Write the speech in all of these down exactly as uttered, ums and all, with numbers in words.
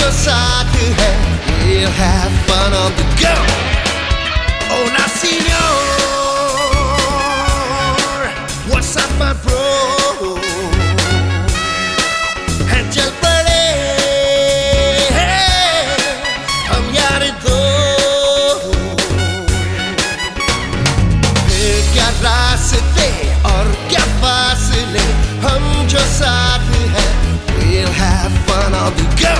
जो साथ है, we'll have fun on the go. Hola señor, what's up my bro? है चल पड़े हम यार दो, फिर क्या रास्ते और क्या फासले, हम जो साथ है, we'll have fun on the go.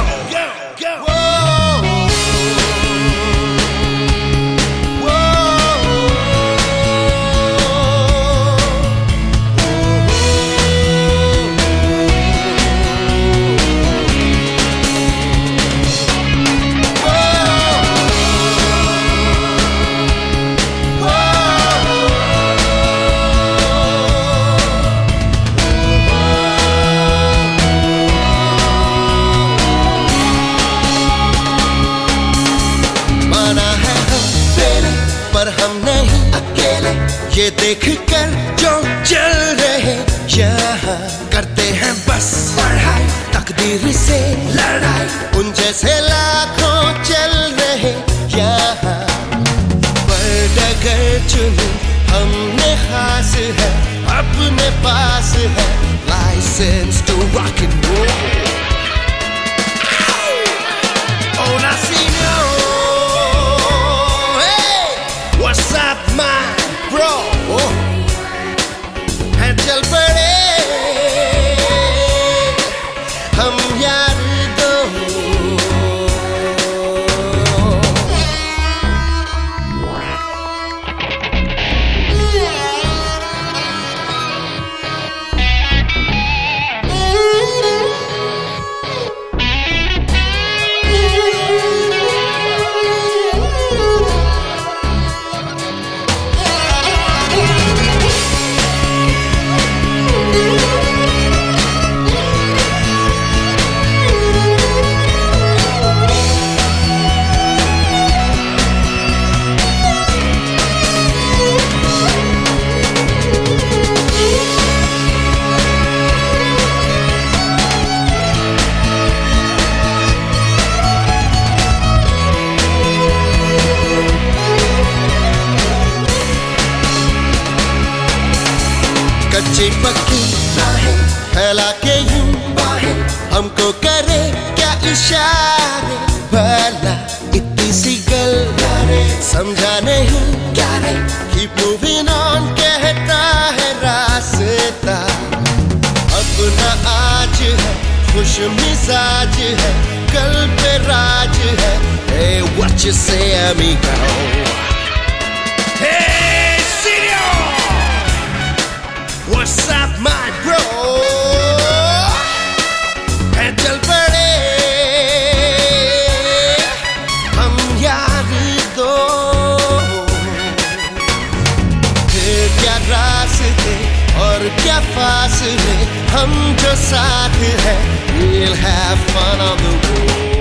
पर हम नहीं अकेले, ये देख कर जो चल रहे यहाँ, करते हैं बस पढ़ाई, तकदीर से लड़ाई, उन जैसे लाखों चल रहे यहाँ, पर डगर चुनी हमने खास है, अपने पास है licence to rock and roll. Hola señor, what's up my bro? है चल पड़े हम यार दो. कच्ची पक्की राहें फैला के यूं बाहें, हमको करे क्या इशारे, भला इतनी सी गल समझा नहीं क्या रे, keep moving on कहता है रास्ता, अपना आज है खुश मिजाज है, कल पे राज है. Hey, what you say amigo? Hey señor, what's up my bro? है चल पड़े हम यार दो, फिर क्या रास्ते और क्या फासले, हम जो साथ है, we'll have fun on the road.